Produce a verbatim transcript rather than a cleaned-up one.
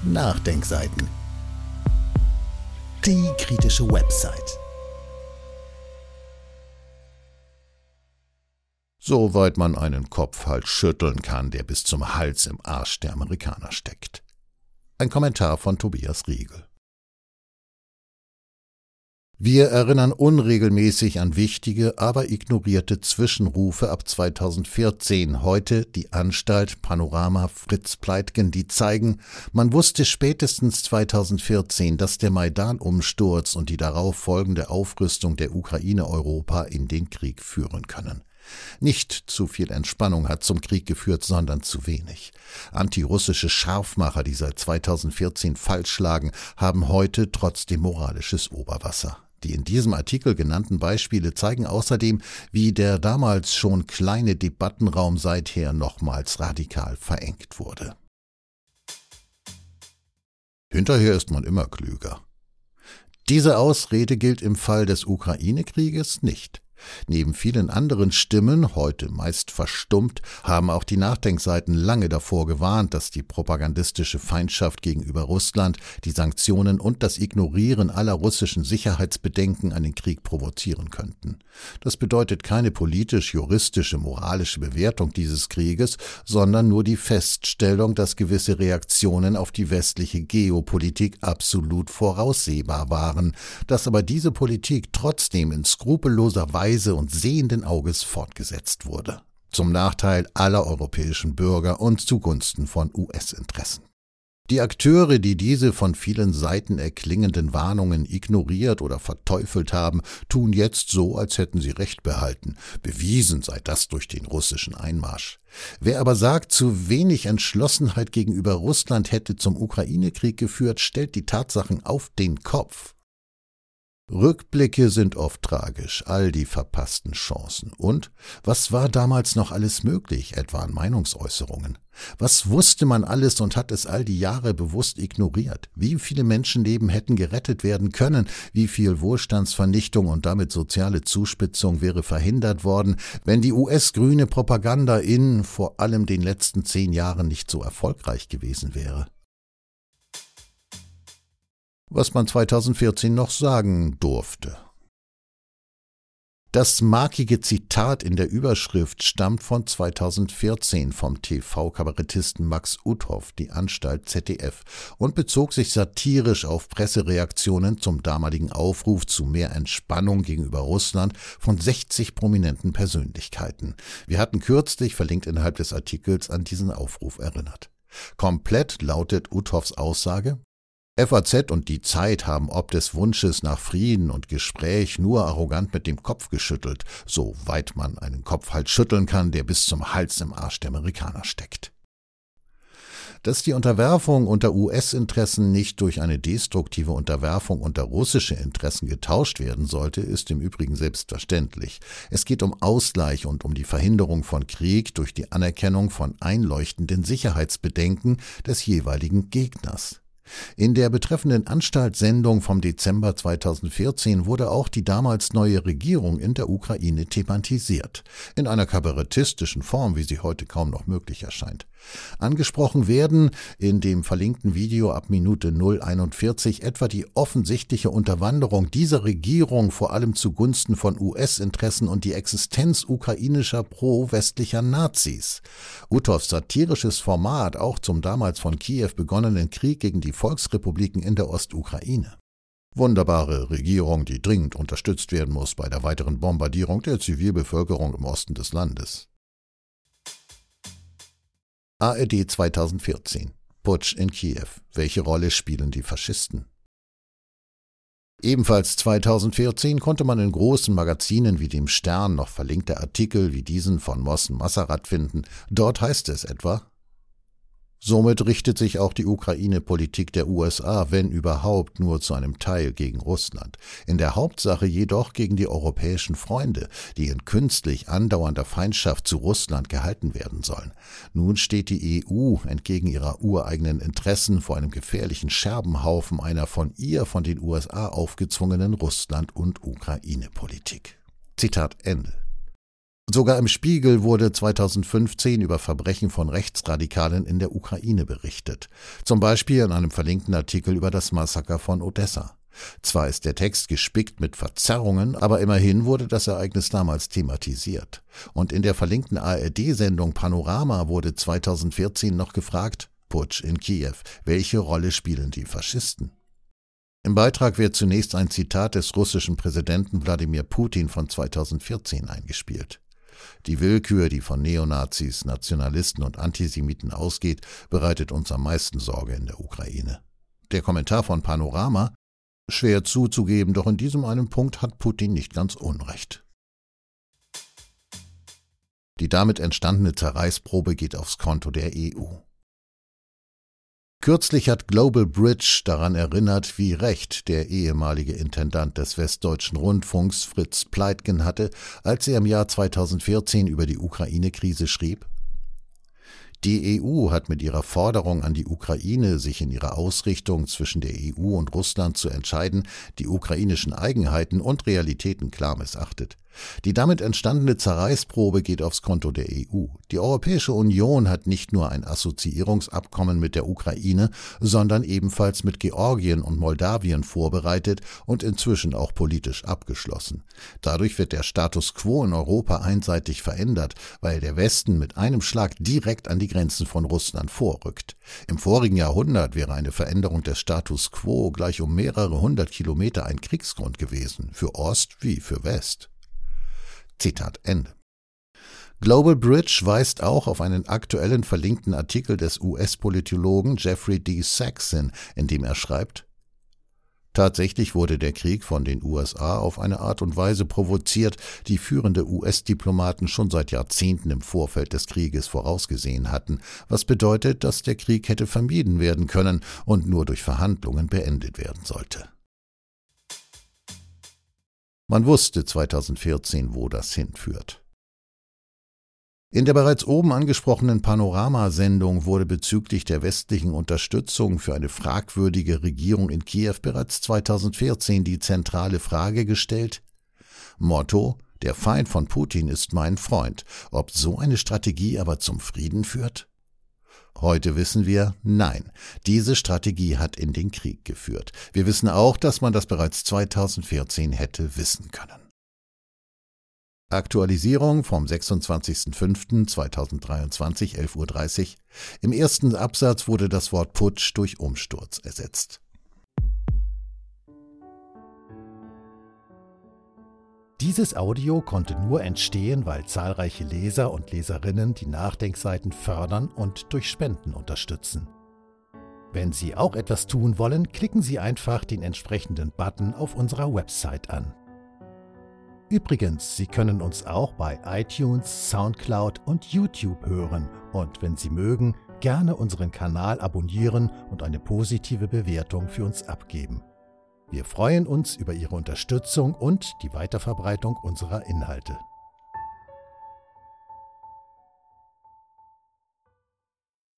Nachdenkseiten. Die kritische Website. Soweit man einen Kopf halt schütteln kann, der bis zum Hals im Arsch der Amerikaner steckt. Ein Kommentar von Tobias Riegel. Wir erinnern unregelmäßig an wichtige, aber ignorierte Zwischenrufe ab zweitausendvierzehn. Heute die Anstalt, Panorama, Fritz Pleitgen, die zeigen, man wusste spätestens zweitausendvierzehn, dass der Maidan-Umsturz und die darauf folgende Aufrüstung der Ukraine Europa in den Krieg führen können. Nicht zu viel Entspannung hat zum Krieg geführt, sondern zu wenig. Antirussische Scharfmacher, die seit zweitausendvierzehn falsch schlagen, haben heute trotzdem moralisches Oberwasser. Die in diesem Artikel genannten Beispiele zeigen außerdem, wie der damals schon kleine Debattenraum seither nochmals radikal verengt wurde. Hinterher ist man immer klüger. Diese Ausrede gilt im Fall des Ukraine-Krieges nicht. Neben vielen anderen Stimmen, heute meist verstummt, haben auch die Nachdenkseiten lange davor gewarnt, dass die propagandistische Feindschaft gegenüber Russland, die Sanktionen und das Ignorieren aller russischen Sicherheitsbedenken einen Krieg provozieren könnten. Das bedeutet keine politisch-juristische, moralische Bewertung dieses Krieges, sondern nur die Feststellung, dass gewisse Reaktionen auf die westliche Geopolitik absolut voraussehbar waren, dass aber diese Politik trotzdem in skrupelloser Weise und sehenden Auges fortgesetzt wurde, zum Nachteil aller europäischen Bürger und zugunsten von U S-Interessen. Die Akteure, die diese von vielen Seiten erklingenden Warnungen ignoriert oder verteufelt haben, tun jetzt so, als hätten sie Recht behalten. Bewiesen sei das durch den russischen Einmarsch. Wer aber sagt, zu wenig Entschlossenheit gegenüber Russland hätte zum Ukraine-Krieg geführt, stellt die Tatsachen auf den Kopf. Rückblicke sind oft tragisch, all die verpassten Chancen. Und was war damals noch alles möglich, etwa an Meinungsäußerungen? Was wusste man alles und hat es all die Jahre bewusst ignoriert? Wie viele Menschenleben hätten gerettet werden können? Wie viel Wohlstandsvernichtung und damit soziale Zuspitzung wäre verhindert worden, wenn die U S-grüne Propaganda in vor allem den letzten zehn Jahren nicht so erfolgreich gewesen wäre? Was man zweitausendvierzehn noch sagen durfte. Das markige Zitat in der Überschrift stammt von zweitausendvierzehn vom T V-Kabarettisten Max Uthoff, die Anstalt Z D F, und bezog sich satirisch auf Pressereaktionen zum damaligen Aufruf zu mehr Entspannung gegenüber Russland von sechzig prominenten Persönlichkeiten. Wir hatten kürzlich, verlinkt innerhalb des Artikels, an diesen Aufruf erinnert. Komplett lautet Uthoffs Aussage: F A Z und die Zeit haben ob des Wunsches nach Frieden und Gespräch nur arrogant mit dem Kopf geschüttelt, soweit man einen Kopf halt schütteln kann, der bis zum Hals im Arsch der Amerikaner steckt. Dass die Unterwerfung unter U S-Interessen nicht durch eine destruktive Unterwerfung unter russische Interessen getauscht werden sollte, ist im Übrigen selbstverständlich. Es geht um Ausgleich und um die Verhinderung von Krieg durch die Anerkennung von einleuchtenden Sicherheitsbedenken des jeweiligen Gegners. In der betreffenden Anstaltssendung vom Dezember zweitausendvierzehn wurde auch die damals neue Regierung in der Ukraine thematisiert, in einer kabarettistischen Form, wie sie heute kaum noch möglich erscheint. Angesprochen werden in dem verlinkten Video ab Minute null einundvierzig etwa die offensichtliche Unterwanderung dieser Regierung vor allem zugunsten von U S-Interessen und die Existenz ukrainischer pro-westlicher Nazis. Uthoffs satirisches Format auch zum damals von Kiew begonnenen Krieg gegen die Volksrepubliken in der Ostukraine. Wunderbare Regierung, die dringend unterstützt werden muss bei der weiteren Bombardierung der Zivilbevölkerung im Osten des Landes. A R D zweitausendvierzehn. Putsch in Kiew. Welche Rolle spielen die Faschisten? Ebenfalls zweitausendvierzehn konnte man in großen Magazinen wie dem Stern noch verlinkte Artikel wie diesen von Mohsen Massarat finden. Dort heißt es etwa: Somit richtet sich auch die Ukraine-Politik der U S A, wenn überhaupt, nur zu einem Teil gegen Russland. In der Hauptsache jedoch gegen die europäischen Freunde, die in künstlich andauernder Feindschaft zu Russland gehalten werden sollen. Nun steht die E U entgegen ihrer ureigenen Interessen vor einem gefährlichen Scherbenhaufen einer von ihr von den U S A aufgezwungenen Russland- und Ukraine-Politik. Zitat Ende. Sogar im Spiegel wurde zweitausendfünfzehn über Verbrechen von Rechtsradikalen in der Ukraine berichtet. Zum Beispiel in einem verlinkten Artikel über das Massaker von Odessa. Zwar ist der Text gespickt mit Verzerrungen, aber immerhin wurde das Ereignis damals thematisiert. Und in der verlinkten A R D-Sendung Panorama wurde zweitausendvierzehn noch gefragt: Putsch in Kiew, welche Rolle spielen die Faschisten? Im Beitrag wird zunächst ein Zitat des russischen Präsidenten Wladimir Putin von zweitausendvierzehn eingespielt. Die Willkür, die von Neonazis, Nationalisten und Antisemiten ausgeht, bereitet uns am meisten Sorge in der Ukraine. Der Kommentar von Panorama: Schwer zuzugeben, doch in diesem einen Punkt hat Putin nicht ganz Unrecht. Die damit entstandene Zerreißprobe geht aufs Konto der E U. Kürzlich hat Global Bridge daran erinnert, wie recht der ehemalige Intendant des Westdeutschen Rundfunks Fritz Pleitgen hatte, als er im Jahr zweitausendvierzehn über die Ukraine-Krise schrieb: Die E U hat mit ihrer Forderung an die Ukraine, sich in ihrer Ausrichtung zwischen der E U und Russland zu entscheiden, die ukrainischen Eigenheiten und Realitäten klar missachtet. Die damit entstandene Zerreißprobe geht aufs Konto der E U. Die Europäische Union hat nicht nur ein Assoziierungsabkommen mit der Ukraine, sondern ebenfalls mit Georgien und Moldawien vorbereitet und inzwischen auch politisch abgeschlossen. Dadurch wird der Status quo in Europa einseitig verändert, weil der Westen mit einem Schlag direkt an die Grenzen von Russland vorrückt. Im vorigen Jahrhundert wäre eine Veränderung des Status quo gleich um mehrere hundert Kilometer ein Kriegsgrund gewesen, für Ost wie für West. Zitat Ende. Global Bridge weist auch auf einen aktuellen verlinkten Artikel des U S-Politologen Jeffrey D. Sachs hin, in dem er schreibt: Tatsächlich wurde der Krieg von den U S A auf eine Art und Weise provoziert, die führende U S-Diplomaten schon seit Jahrzehnten im Vorfeld des Krieges vorausgesehen hatten, was bedeutet, dass der Krieg hätte vermieden werden können und nur durch Verhandlungen beendet werden sollte. Man wusste zweitausendvierzehn, wo das hinführt. In der bereits oben angesprochenen Panorama-Sendung wurde bezüglich der westlichen Unterstützung für eine fragwürdige Regierung in Kiew bereits zweitausendvierzehn die zentrale Frage gestellt: Motto: Der Feind von Putin ist mein Freund. Ob so eine Strategie aber zum Frieden führt? Heute wissen wir, nein, diese Strategie hat in den Krieg geführt. Wir wissen auch, dass man das bereits zweitausendvierzehn hätte wissen können. Aktualisierung vom sechsundzwanzigsten fünften zweitausenddreiundzwanzig, elf Uhr dreißig. Im ersten Absatz wurde das Wort Putsch durch Umsturz ersetzt. Dieses Audio konnte nur entstehen, weil zahlreiche Leser und Leserinnen die Nachdenkseiten fördern und durch Spenden unterstützen. Wenn Sie auch etwas tun wollen, klicken Sie einfach den entsprechenden Button auf unserer Website an. Übrigens, Sie können uns auch bei iTunes, Soundcloud und YouTube hören und, wenn Sie mögen, gerne unseren Kanal abonnieren und eine positive Bewertung für uns abgeben. Wir freuen uns über Ihre Unterstützung und die Weiterverbreitung unserer Inhalte.